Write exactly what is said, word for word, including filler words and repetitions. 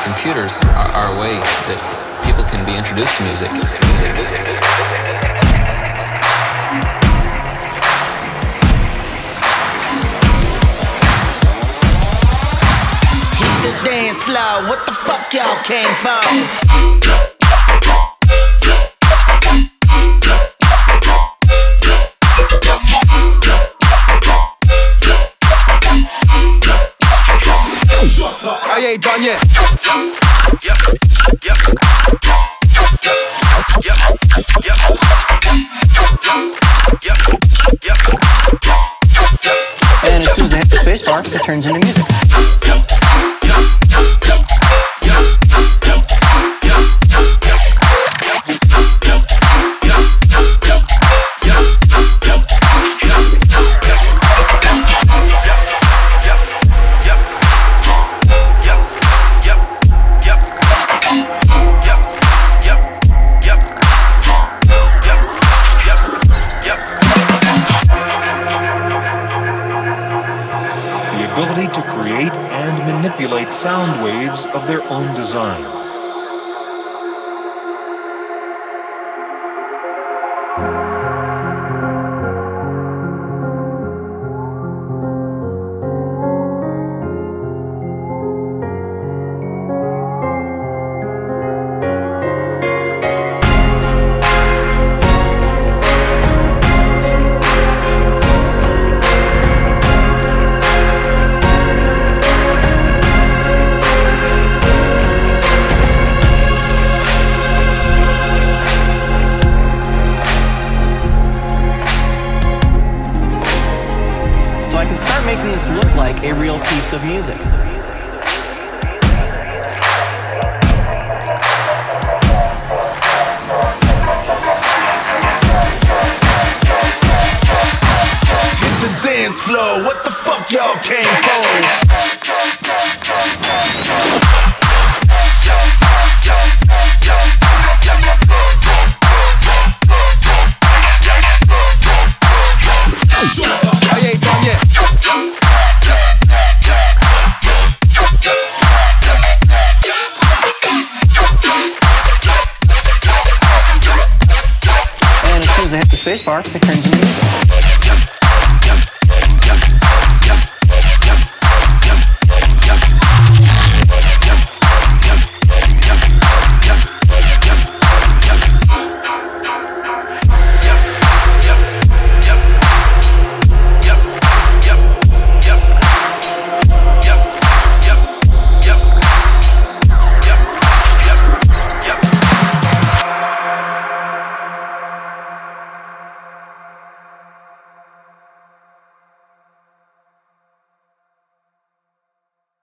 computers are, are a way that people can be introduced to music. Hit the dance floor, what the fuck y'all came for? I ain't done yet. And as soon as I hit the space bar, it turns into music. Ability to create and manipulate sound waves of their own design. So I can start making this look like a real piece of music. Hit the dance floor, what the fuck y'all came for? I ain't done yet. And as soon as I hit the space bar, it turns into music.